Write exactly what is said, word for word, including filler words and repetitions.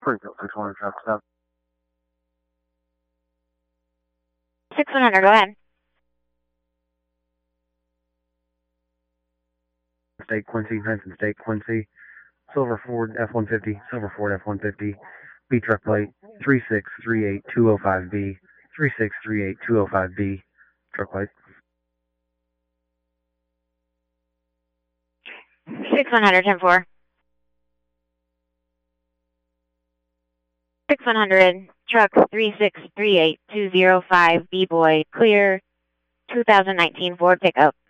Springfield six one hundred traffic stop. six one hundred, go ahead. State Quincy, Henson State Quincy. Silver Ford F one fifty, Silver Ford F one fifty. B truck plate three six three eight two zero five B. three six three eight two zero five B. Truck plate. six one hundred, ten four. six one hundred, truck three six three eight two zero five B boy, clear, two thousand nineteen Ford pickup.